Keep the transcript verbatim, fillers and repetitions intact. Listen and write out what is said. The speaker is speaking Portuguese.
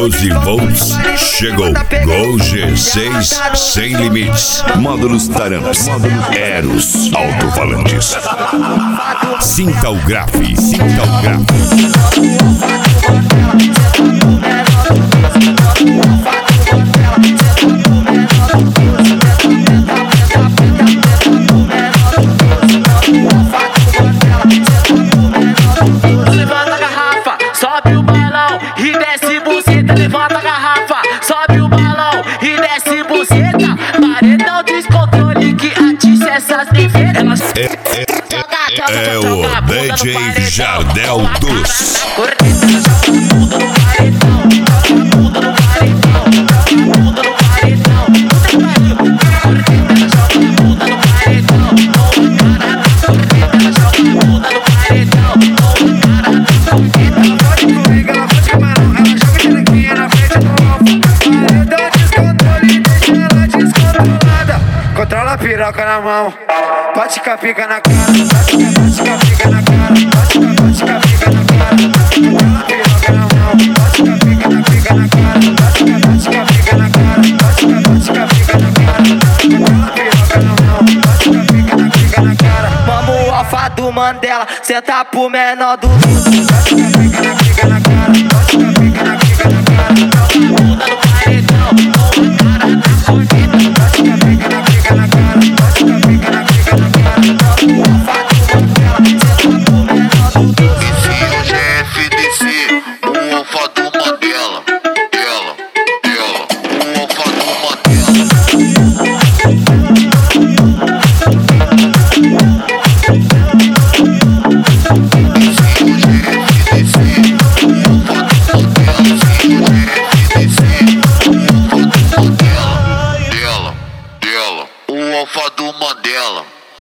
doze volts, chegou. Gol G seis sem limites. Módulos Taramps, Eros, alto-falantes. Sinta o grave, sinta o grave. Levanta a garrafa, sobe o balão e desce buceta. Levanta a garrafa, sobe o balão e desce buceta. Paredão descontrole que atiça essas defesas. É, é, é, é o D J Jardel dos. Controla a piroca na mão, bate com a pica na cara, bate com a pica na cara, bate com a pica na cara. Controla a piroca na mão, bate com a pica na pica na cara, bate com a pica na cara, bate com a pica na cara. Controla a piroca na mão, bate com a pica na pica na cara. Vamos alfa do Mandela, senta pro menor do. Bate com a pica na pica na cara, bate com a pica na cara.